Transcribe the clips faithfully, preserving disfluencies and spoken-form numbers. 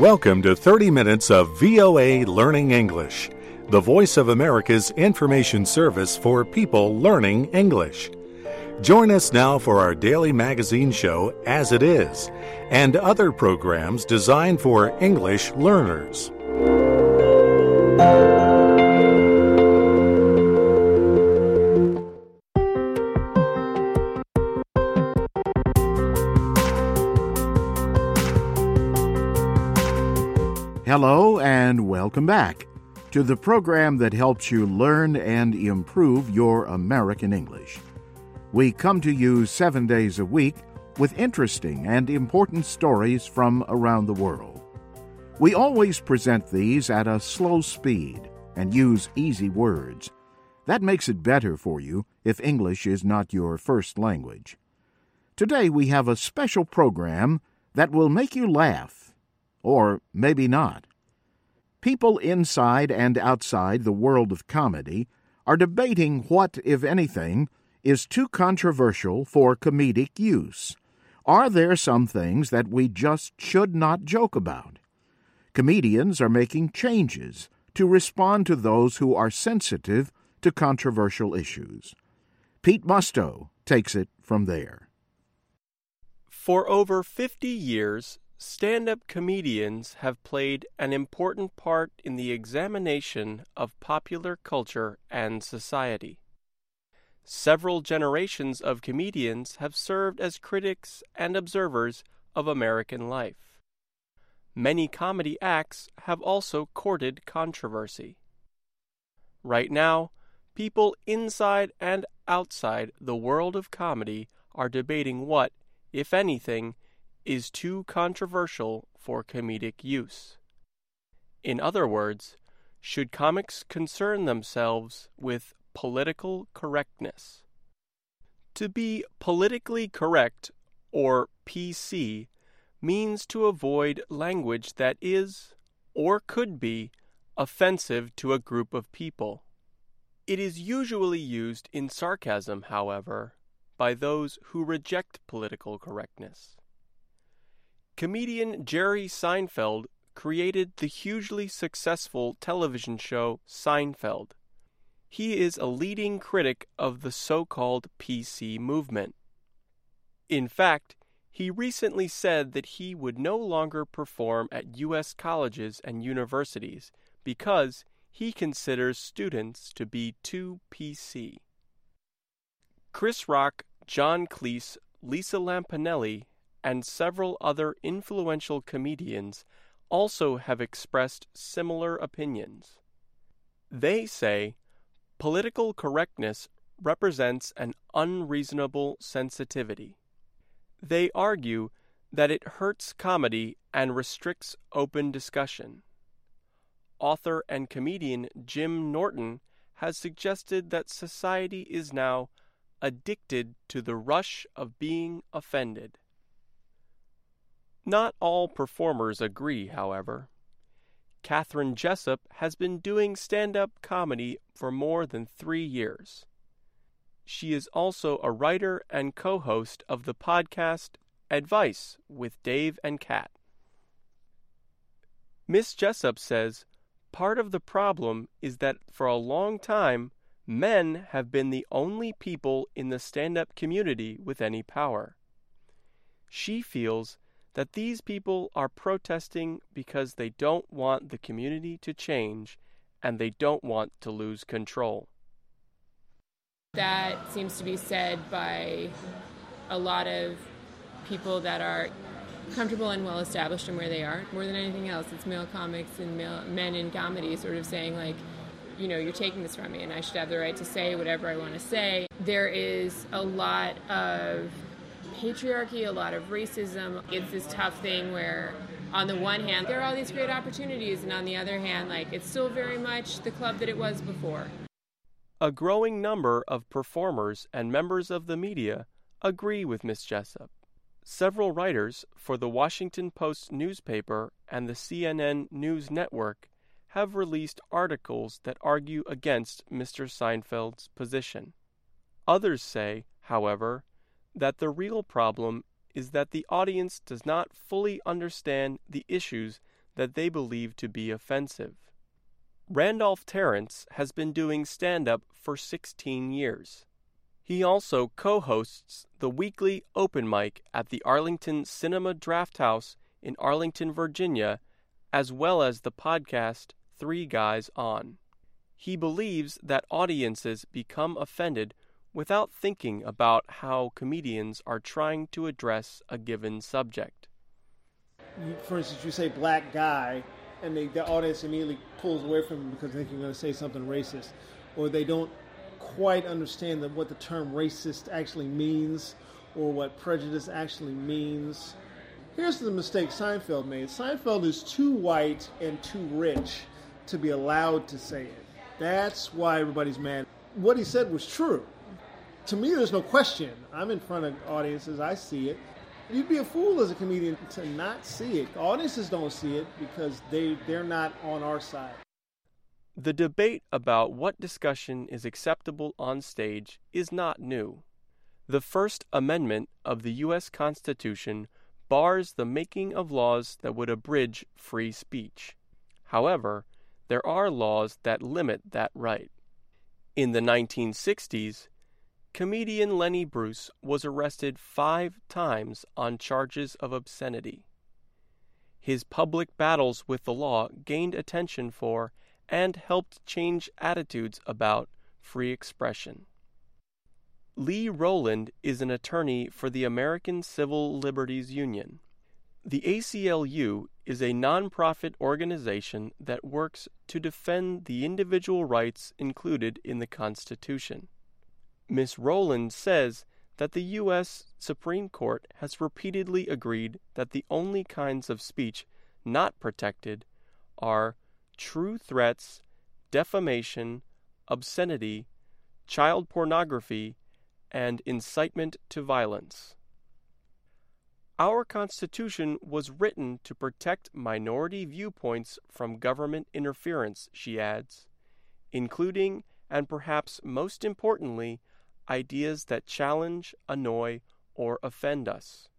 Welcome to thirty minutes of V O A Learning English, the voice of America's information service for people learning English. Join us now for our daily magazine show, As It Is, and other programs designed for English learners. Hello and welcome back to the program that helps you learn and improve your American English. We come to you seven days a week with interesting and important stories from around the world. We always present these at a slow speed and use easy words. That makes it better for you if English is not your first language. Today we have a special program that will make you laugh. Or maybe not. People inside and outside the world of comedy are debating what, if anything, is too controversial for comedic use. Are there some things that we just should not joke about? Comedians are making changes to respond to those who are sensitive to controversial issues. Pete Musto takes it from there. For over fifty years, stand-up comedians have played an important part in the examination of popular culture and society. Several generations of comedians have served as critics and observers of American life. Many comedy acts have also courted controversy. Right now, people inside and outside the world of comedy are debating what, if anything, is too controversial for comedic use. In other words, should comics concern themselves with political correctness? To be politically correct, or P C, means to avoid language that is, or could be, offensive to a group of people. It is usually used in sarcasm, however, by those who reject political correctness. Comedian Jerry Seinfeld created the hugely successful television show Seinfeld. He is a leading critic of the so-called P C movement. In fact, he recently said that he would no longer perform at U S colleges and universities because he considers students to be too P C. Chris Rock, John Cleese, Lisa Lampanelli, and several other influential comedians also have expressed similar opinions. They say political correctness represents an unreasonable sensitivity. They argue that it hurts comedy and restricts open discussion. Author and comedian Jim Norton has suggested that society is now addicted to the rush of being offended. Not all performers agree, however. Katharine Jessup has been doing stand-up comedy for more than three years. She is also a writer and co-host of the podcast Advice with Dave and Kat. Miss Jessup says, part of the problem is that for a long time, men have been the only people in the stand-up community with any power. She feels that these people are protesting because they don't want the community to change and they don't want to lose control. That seems to be said by a lot of people that are comfortable and well established in where they are. More than anything else, it's male comics and male, men in comedy sort of saying, like, you know, you're taking this from me and I should have the right to say whatever I want to say. There is a lot of patriarchy, a lot of racism. It's this tough thing where on the one hand there are all these great opportunities and on the other hand, like, it's still very much the club that it was before. A growing number of performers and members of the media agree with Miss Jessup. Several writers for the Washington Post newspaper and the C N N News Network have released articles that argue against Mister Seinfeld's position. Others say, however, that the real problem is that the audience does not fully understand the issues that they believe to be offensive. Randolph Terrence has been doing stand-up for sixteen years. He also co-hosts the weekly open mic at the Arlington Cinema Draft House in Arlington, Virginia, as well as the podcast Three Guys On. He believes that audiences become offended without thinking about how comedians are trying to address a given subject. For instance, you say black guy, and they, the audience immediately pulls away from him because they think you're going to say something racist, or they don't quite understand the, what the term racist actually means, or what prejudice actually means. Here's the mistake Seinfeld made. Seinfeld is too white and too rich to be allowed to say it. That's why everybody's mad. What he said was true. To me, there's no question. I'm in front of audiences. I see it. You'd be a fool as a comedian to not see it. Audiences don't see it because they, they're not on our side. The debate about what discussion is acceptable on stage is not new. The First Amendment of the U S Constitution bars the making of laws that would abridge free speech. However, there are laws that limit that right. In the nineteen sixties, comedian Lenny Bruce was arrested five times on charges of obscenity. His public battles with the law gained attention for and helped change attitudes about free expression. Lee Rowland is an attorney for the American Civil Liberties Union. The A C L U is a nonprofit organization that works to defend the individual rights included in the Constitution. Miz Rowland says that the U S Supreme Court has repeatedly agreed that the only kinds of speech not protected are true threats, defamation, obscenity, child pornography, and incitement to violence. Our Constitution was written to protect minority viewpoints from government interference, she adds, including, and perhaps most importantly, ideas that challenge, annoy, or offend us.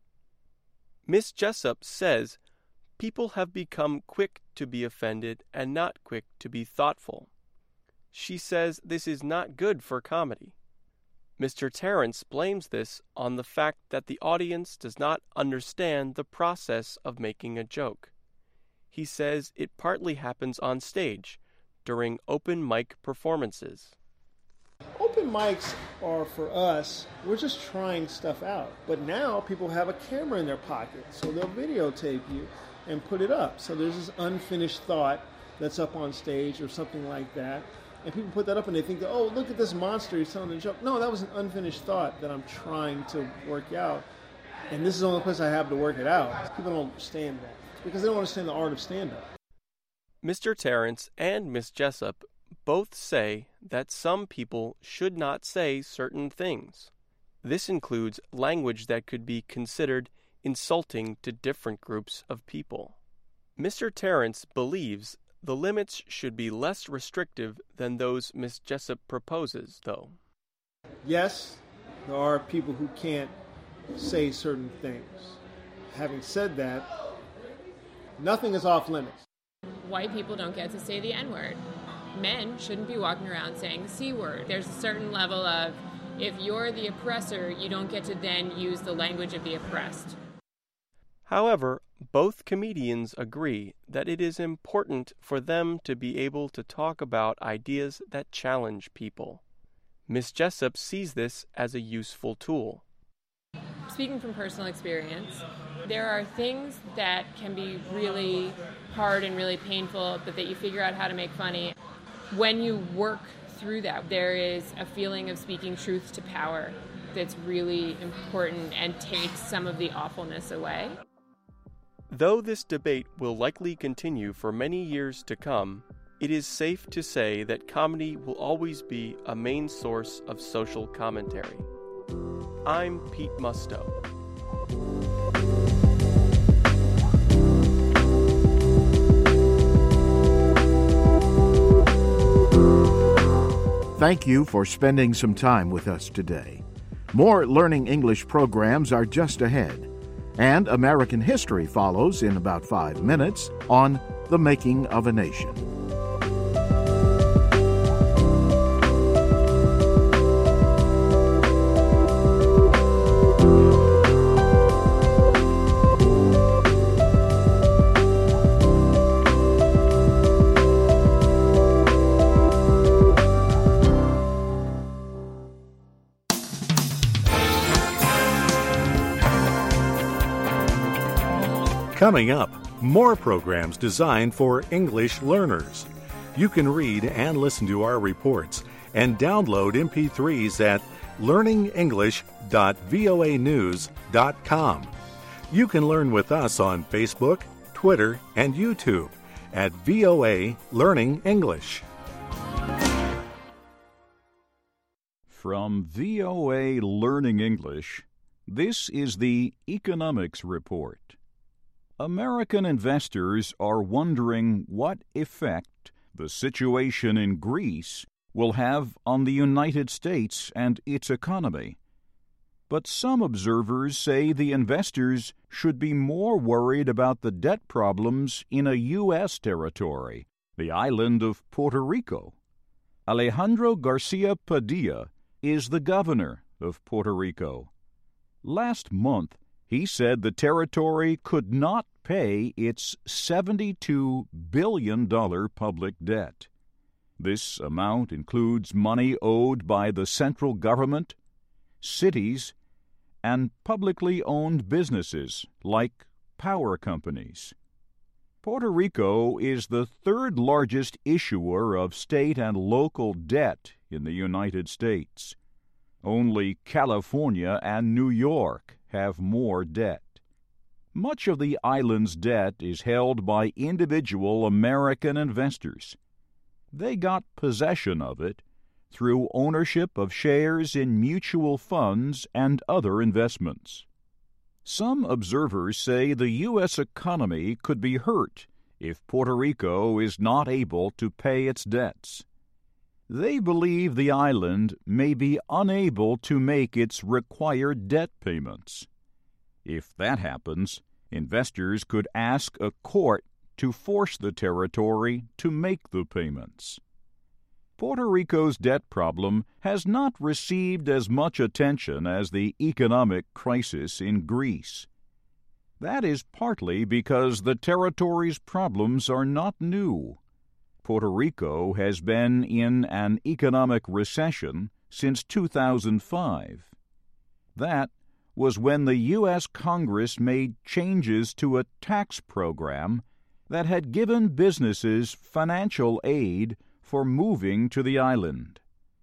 Miz Jessup says people have become quick to be offended and not quick to be thoughtful. She says this is not good for comedy. Mister Terrence blames this on the fact that the audience does not understand the process of making a joke. He says it partly happens on stage, during open mic performances. Open mics are for us, we're just trying stuff out. But now people have a camera in their pocket, so they'll videotape you and put it up. So there's this unfinished thought that's up on stage or something like that. And people put that up and they think, oh, look at this monster, he's telling a joke. No, that was an unfinished thought that I'm trying to work out. And this is the only place I have to work it out. People don't understand that because they don't understand the art of stand-up. Mister Terrence and Miz Jessup both say that some people should not say certain things. This includes language that could be considered insulting to different groups of people. Mister Terrence believes the limits should be less restrictive than those Miz Jessup proposes, though. Yes, there are people who can't say certain things. Having said that, nothing is off limits. White people don't get to say the N-word. Men shouldn't be walking around saying the C-word. There's a certain level of, if you're the oppressor, you don't get to then use the language of the oppressed. However, both comedians agree that it is important for them to be able to talk about ideas that challenge people. Miz Jessup sees this as a useful tool. Speaking from personal experience, there are things that can be really hard and really painful, but that you figure out how to make funny. When you work through that, there is a feeling of speaking truth to power that's really important and takes some of the awfulness away. Though this debate will likely continue for many years to come, it is safe to say that comedy will always be a main source of social commentary. I'm Pete Musto. Thank you for spending some time with us today. More Learning English programs are just ahead. And American history follows in about five minutes on The Making of a Nation. Coming up, more programs designed for English learners. You can read and listen to our reports and download M P threes at learning english dot voa news dot com. You can learn with us on Facebook, Twitter, and YouTube at V O A Learning English. From V O A Learning English, this is the Economics Report. American investors are wondering what effect the situation in Greece will have on the United States and its economy. But some observers say the investors should be more worried about the debt problems in a U S territory, the island of Puerto Rico. Alejandro Garcia Padilla is the governor of Puerto Rico. Last month, he said the territory could not pay its seventy-two billion dollars public debt. This amount includes money owed by the central government, cities, and publicly owned businesses like power companies. Puerto Rico is the third largest issuer of state and local debt in the United States. Only California and New York have more debt. Much of the island's debt is held by individual American investors. They got possession of it through ownership of shares in mutual funds and other investments. Some observers say the U S economy could be hurt if Puerto Rico is not able to pay its debts. They believe the island may be unable to make its required debt payments. If that happens, investors could ask a court to force the territory to make the payments. Puerto Rico's debt problem has not received as much attention as the economic crisis in Greece. That is partly because the territory's problems are not new. Puerto Rico has been in an economic recession since two thousand five. That was when the U S Congress made changes to a tax program that had given businesses financial aid for moving to the island.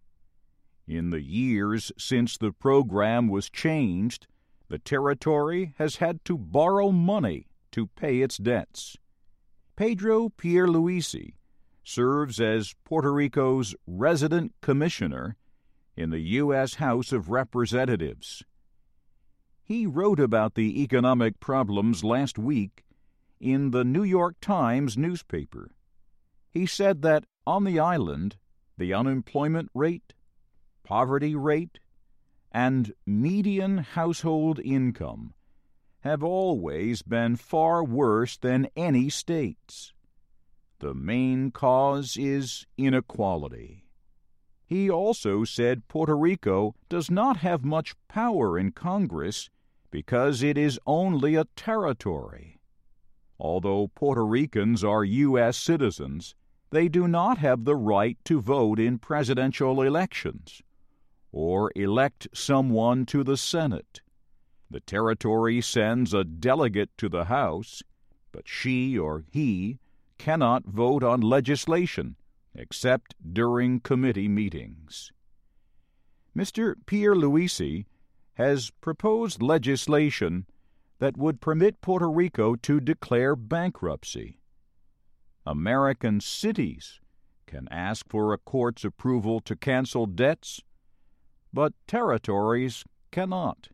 In the years since the program was changed, the territory has had to borrow money to pay its debts. Pedro Pierluisi serves as Puerto Rico's resident commissioner in the U S House of Representatives. He wrote about the economic problems last week in the New York Times newspaper. He said that on the island, the unemployment rate, poverty rate, and median household income have always been far worse than any state's. The main cause is inequality. He also said Puerto Rico does not have much power in Congress because it is only a territory. Although Puerto Ricans are U S citizens, they do not have the right to vote in presidential elections or elect someone to the Senate. The territory sends a delegate to the House, but she or he cannot vote on legislation except during committee meetings. Mister Pierluisi has proposed legislation that would permit Puerto Rico to declare bankruptcy. American cities can ask for a court's approval to cancel debts, but territories cannot.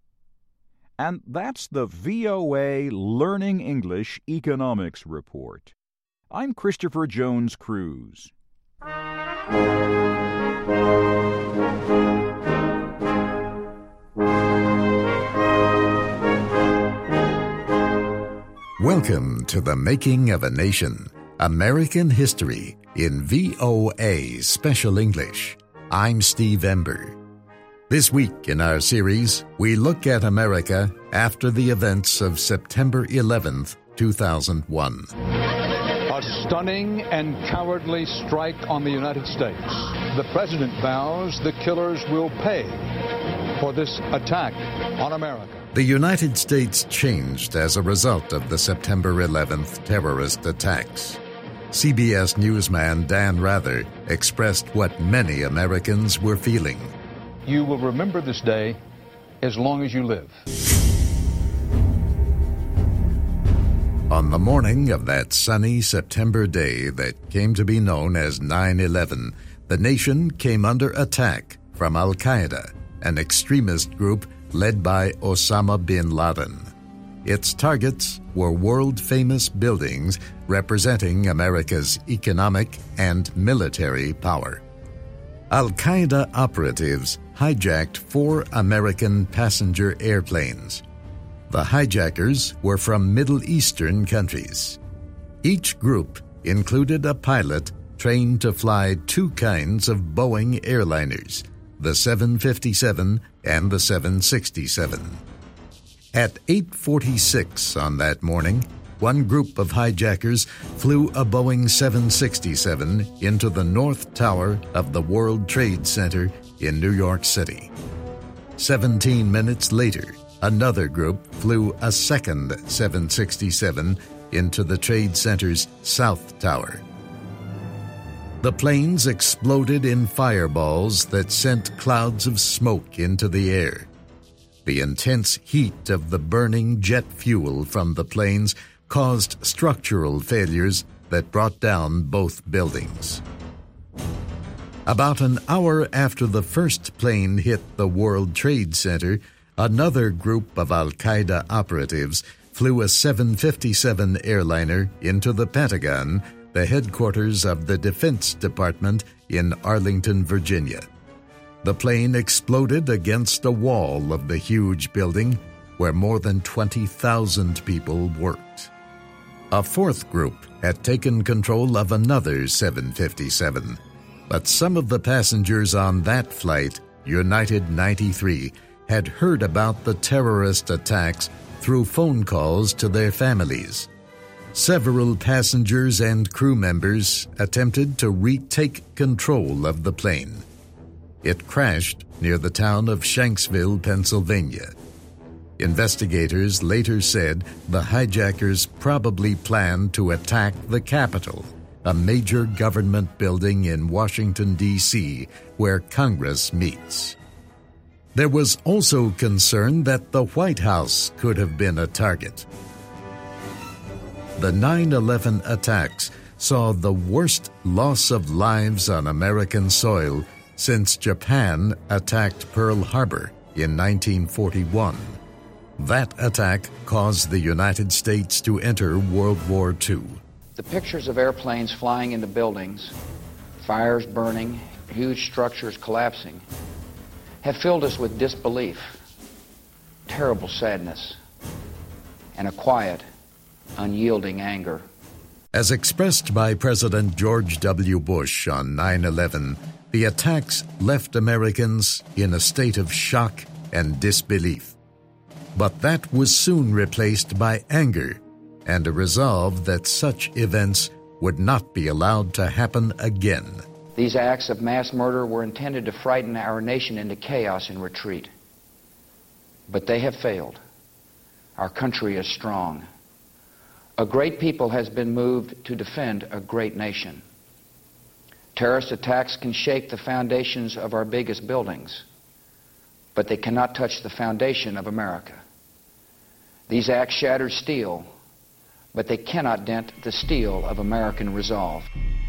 And that's the V O A Learning English Economics Report. I'm Christopher Jones Cruz. Welcome to The Making of a Nation, American History in V O A Special English. I'm Steve Ember. This week in our series, we look at America after the events of September eleventh, two thousand one. A stunning and cowardly strike on the United States. The president vows the killers will pay for this attack on America. The United States changed as a result of the September eleventh terrorist attacks. C B S newsman Dan Rather expressed what many Americans were feeling. You will remember this day as long as you live. On the morning of that sunny September day that came to be known as nine eleven, the nation came under attack from Al-Qaeda, an extremist group led by Osama bin Laden. Its targets were world-famous buildings representing America's economic and military power. Al-Qaeda operatives hijacked four American passenger airplanes. The hijackers were from Middle Eastern countries. Each group included a pilot trained to fly two kinds of Boeing airliners, the seven fifty-seven and the seven sixty-seven. At eight forty-six on that morning, one group of hijackers flew a Boeing seven sixty-seven into the North Tower of the World Trade Center in New York City. Seventeen minutes later, another group flew a second seven sixty-seven into the Trade Center's South Tower. The planes exploded in fireballs that sent clouds of smoke into the air. The intense heat of the burning jet fuel from the planes caused structural failures that brought down both buildings. About an hour after the first plane hit the World Trade Center, another group of Al-Qaeda operatives flew a seven fifty-seven airliner into the Pentagon, the headquarters of the Defense Department in Arlington, Virginia. The plane exploded against a wall of the huge building where more than twenty thousand people worked. A fourth group had taken control of another seven fifty-seven, but some of the passengers on that flight, United ninety-three, had heard about the terrorist attacks through phone calls to their families. Several passengers and crew members attempted to retake control of the plane. It crashed near the town of Shanksville, Pennsylvania. Investigators later said the hijackers probably planned to attack the Capitol, a major government building in Washington, D C, where Congress meets. There was also concern that the White House could have been a target. The nine eleven attacks saw the worst loss of lives on American soil since Japan attacked Pearl Harbor in nineteen forty-one. That attack caused the United States to enter World War Two. The pictures of airplanes flying into buildings, fires burning, huge structures collapsing, have filled us with disbelief, terrible sadness, and a quiet, unyielding anger. As expressed by President George W. Bush on nine eleven, the attacks left Americans in a state of shock and disbelief. But that was soon replaced by anger and a resolve that such events would not be allowed to happen again. These acts of mass murder were intended to frighten our nation into chaos and retreat. But they have failed. Our country is strong. A great people has been moved to defend a great nation. Terrorist attacks can shake the foundations of our biggest buildings, but they cannot touch the foundation of America. These acts shatter steel, but they cannot dent the steel of American resolve.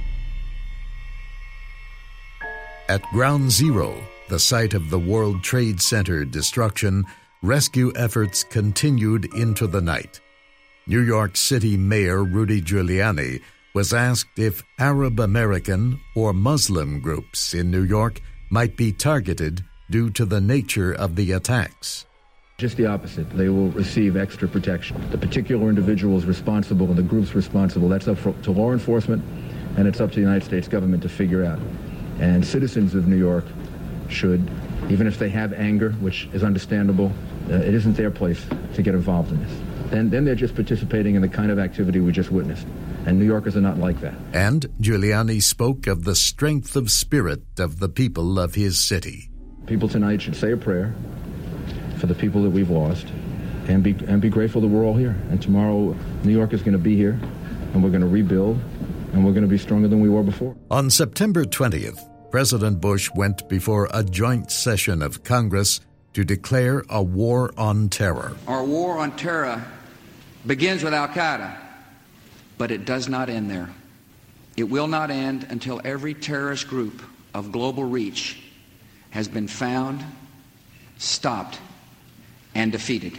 At Ground Zero, the site of the World Trade Center destruction, rescue efforts continued into the night. New York City Mayor Rudy Giuliani was asked if Arab American or Muslim groups in New York might be targeted due to the nature of the attacks. Just the opposite. They will receive extra protection. The particular individuals responsible and the groups responsible, that's up for, to law enforcement, and it's up to the United States government to figure out. And citizens of New York should, even if they have anger, which is understandable, uh, it isn't their place to get involved in this. And then they're just participating in the kind of activity we just witnessed. And New Yorkers are not like that. And Giuliani spoke of the strength of spirit of the people of his city. People tonight should say a prayer for the people that we've lost and be and be grateful that we're all here. And tomorrow, New York is going to be here, and we're going to rebuild, and we're going to be stronger than we were before. On September twentieth, President Bush went before a joint session of Congress to declare a war on terror. Our war on terror begins with Al-Qaeda, but it does not end there. It will not end until every terrorist group of global reach has been found, stopped, and defeated.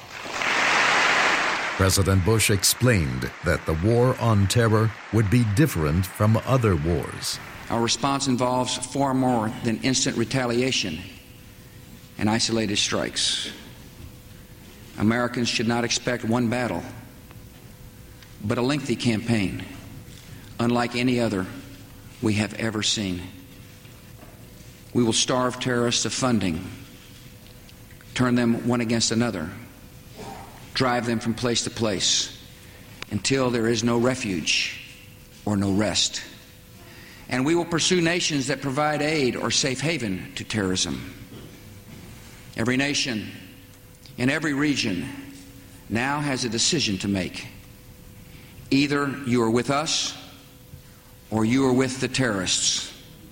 President Bush explained that the war on terror would be different from other wars. Our response involves far more than instant retaliation and isolated strikes. Americans should not expect one battle, but a lengthy campaign, unlike any other we have ever seen. We will starve terrorists of funding, turn them one against another, drive them from place to place until there is no refuge or no rest. And we will pursue nations that provide aid or safe haven to terrorism. Every nation in every region now has a decision to make. Either you are with us or you are with the terrorists.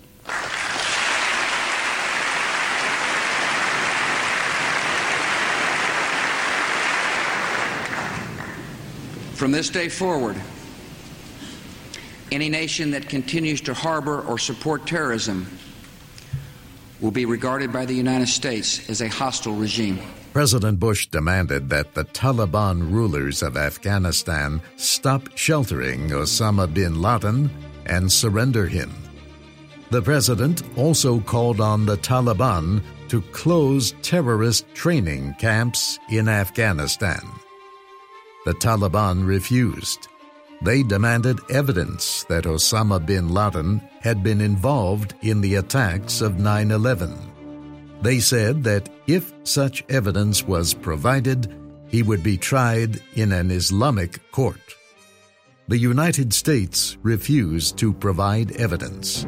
From this day forward, any nation that continues to harbor or support terrorism will be regarded by the United States as a hostile regime. President Bush demanded that the Taliban rulers of Afghanistan stop sheltering Osama bin Laden and surrender him. The president also called on the Taliban to close terrorist training camps in Afghanistan. The Taliban refused. They demanded evidence that Osama bin Laden had been involved in the attacks of nine eleven. They said that if such evidence was provided, he would be tried in an Islamic court. The United States refused to provide evidence.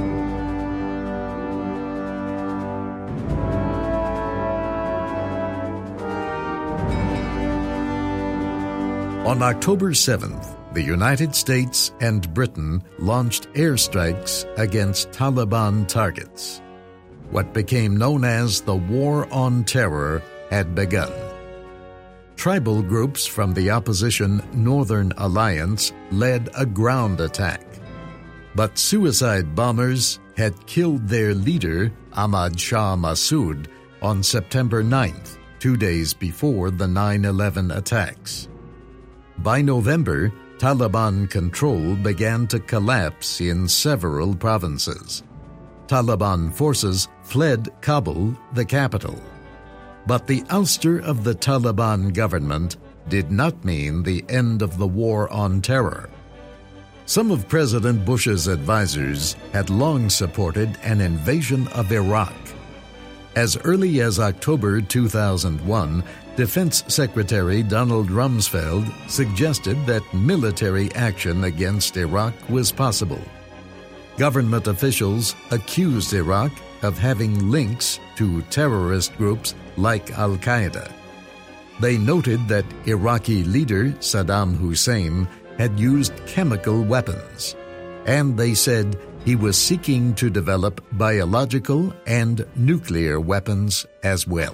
On October seventh, the United States and Britain launched airstrikes against Taliban targets. What became known as the War on Terror had begun. Tribal groups from the opposition Northern Alliance led a ground attack. But suicide bombers had killed their leader, Ahmad Shah Massoud, on September ninth, two days before the nine eleven attacks. By November, Taliban control began to collapse in several provinces. Taliban forces fled Kabul, the capital. But the ouster of the Taliban government did not mean the end of the war on terror. Some of President Bush's advisors had long supported an invasion of Iraq. As early as October two thousand one, Defense Secretary Donald Rumsfeld suggested that military action against Iraq was possible. Government officials accused Iraq of having links to terrorist groups like Al-Qaeda. They noted that Iraqi leader Saddam Hussein had used chemical weapons, and they said he was seeking to develop biological and nuclear weapons as well.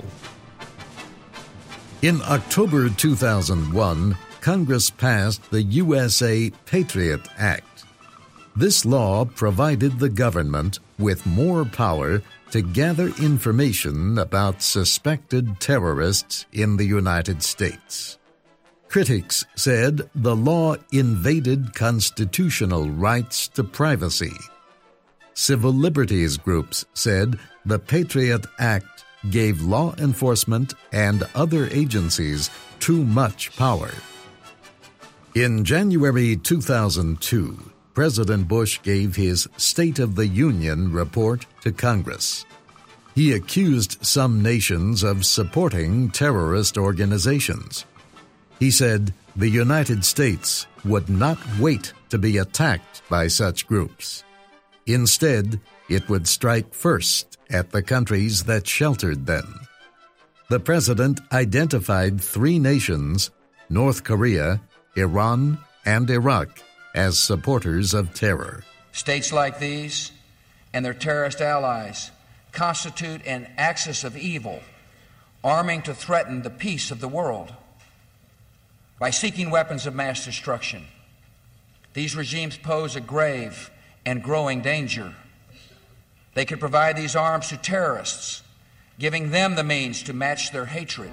In October two thousand one, Congress passed the U S A Patriot Act. This law provided the government with more power to gather information about suspected terrorists in the United States. Critics said the law invaded constitutional rights to privacy. Civil liberties groups said the Patriot Act gave law enforcement and other agencies too much power. In January two thousand two, President Bush gave his State of the Union report to Congress. He accused some nations of supporting terrorist organizations. He said the United States would not wait to be attacked by such groups. Instead, it would strike first at the countries that sheltered them. The president identified three nations, North Korea, Iran, and Iraq, as supporters of terror. States like these and their terrorist allies constitute an axis of evil, arming to threaten the peace of the world. By seeking weapons of mass destruction, these regimes pose a grave and growing danger. They could provide these arms to terrorists, giving them the means to match their hatred.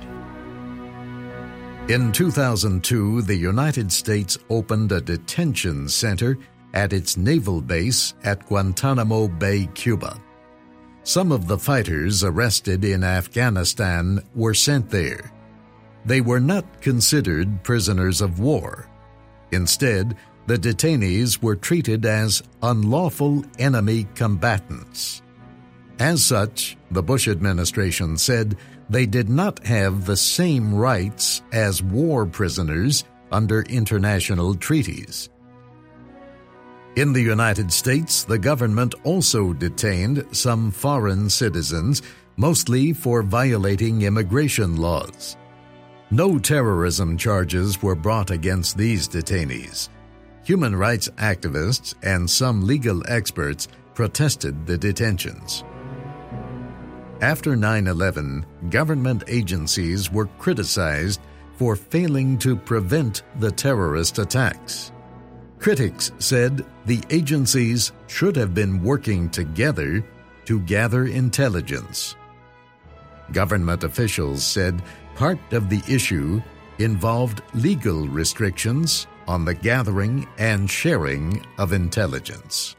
In two thousand two, the United States opened a detention center at its naval base at Guantanamo Bay, Cuba. Some of the fighters arrested in Afghanistan were sent there. They were not considered prisoners of war. Instead, the detainees were treated as unlawful enemy combatants. As such, the Bush administration said they did not have the same rights as war prisoners under international treaties. In the United States, the government also detained some foreign citizens, mostly for violating immigration laws. No terrorism charges were brought against these detainees. Human rights activists and some legal experts protested the detentions. After nine eleven, government agencies were criticized for failing to prevent the terrorist attacks. Critics said the agencies should have been working together to gather intelligence. Government officials said part of the issue involved legal restrictions on the gathering and sharing of intelligence.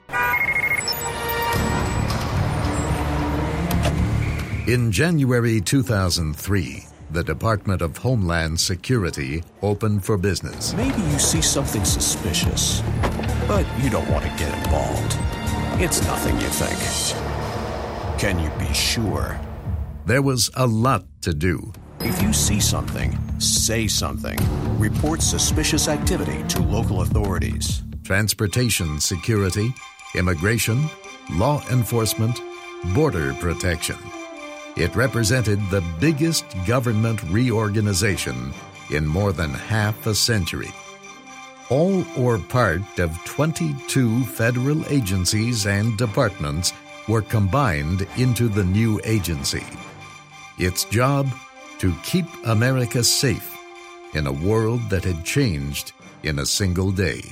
In January two thousand three, the Department of Homeland Security opened for business. Maybe you see something suspicious, but you don't want to get involved. It's nothing, you think. Can you be sure? There was a lot to do. If you see something, say something. Report suspicious activity to local authorities. Transportation security, immigration, law enforcement, border protection. It represented the biggest government reorganization in more than half a century. All or part of twenty-two federal agencies and departments were combined into the new agency. Its job, to keep America safe in a world that had changed in a single day.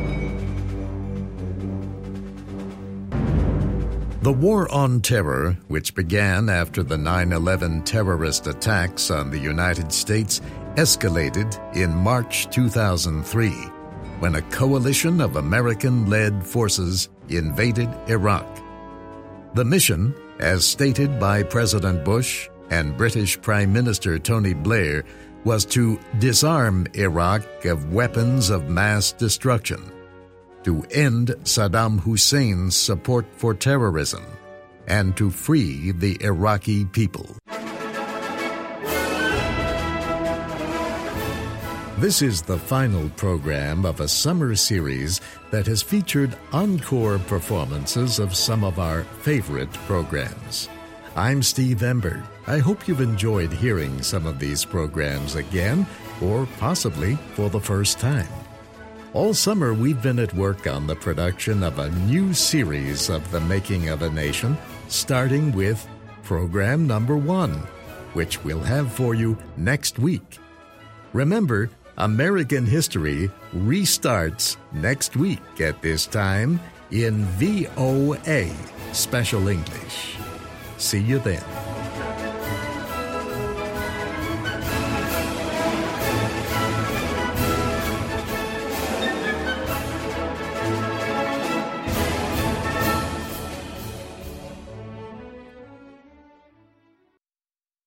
The War on Terror, which began after the nine eleven terrorist attacks on the United States, escalated in March two thousand three, when a coalition of American-led forces invaded Iraq. The mission, as stated by President Bush and British Prime Minister Tony Blair, was to disarm Iraq of weapons of mass destruction, to end Saddam Hussein's support for terrorism, and to free the Iraqi people. This is the final program of a summer series that has featured encore performances of some of our favorite programs. I'm Steve Ember. I hope you've enjoyed hearing some of these programs again, or possibly for the first time. All summer, we've been at work on the production of a new series of The Making of a Nation, starting with program number one, which we'll have for you next week. Remember, American History restarts next week at this time in V O A Special English. See you then.